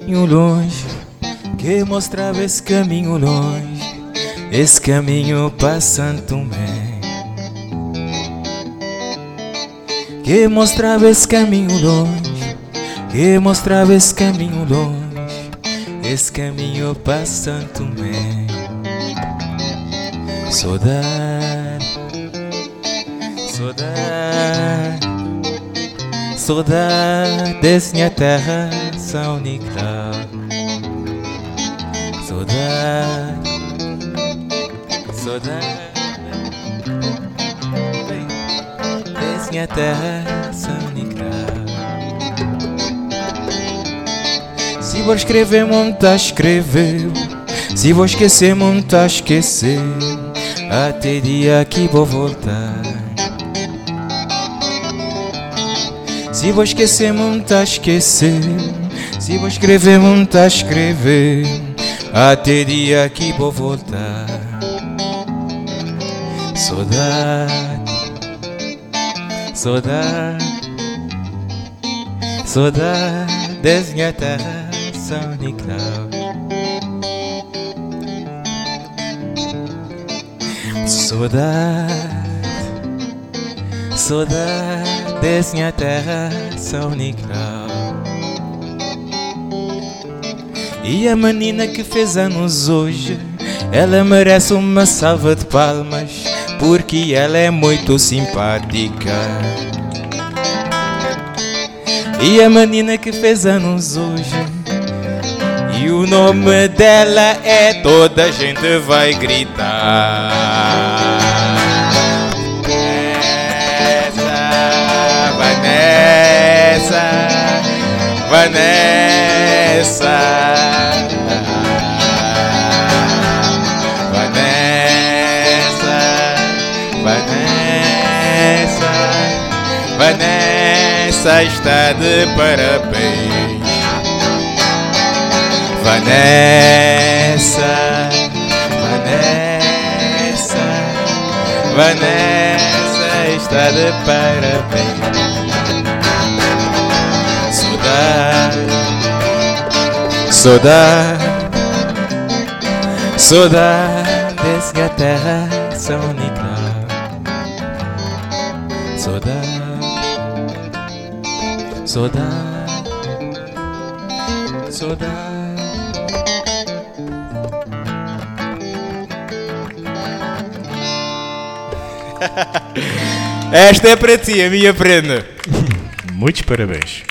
caminho longe, que mostrava esse caminho longe, esse caminho para Santo Tomé. Que mostrava esse caminho longe, que mostrava esse caminho longe, esse caminho para Santo Tomé. Saudade, saudade, saudade desse minha terra, São Nicolau. Saudade, saudade desse minha terra, São Nicolau. Se vou escrever, muito a escrever. Se vou esquecer, muito a esquecer. Até dia que vou voltar. Se vou esquecer, muito a esquecer. Se vou escrever, muito a escrever. Até dia que vou voltar. Saudade, saudade, saudade dessa minha terra, São Nicolau. Saudade, saudade dessa minha terra, São Nicolau. E a menina que fez anos hoje, ela merece uma salva de palmas, porque ela é muito simpática. E a menina que fez anos hoje, e o nome dela é toda a gente vai gritar. Vanessa, Vanessa, Vanessa, Vanessa, Vanessa está de parabéns. Vanessa, Vanessa, Vanessa está de parabéns. Saudade, saudade, saudade desse que a terra, São Nicolau. Saudade, saudade, saudade. Esta é para ti, a minha prenda. Muitos parabéns.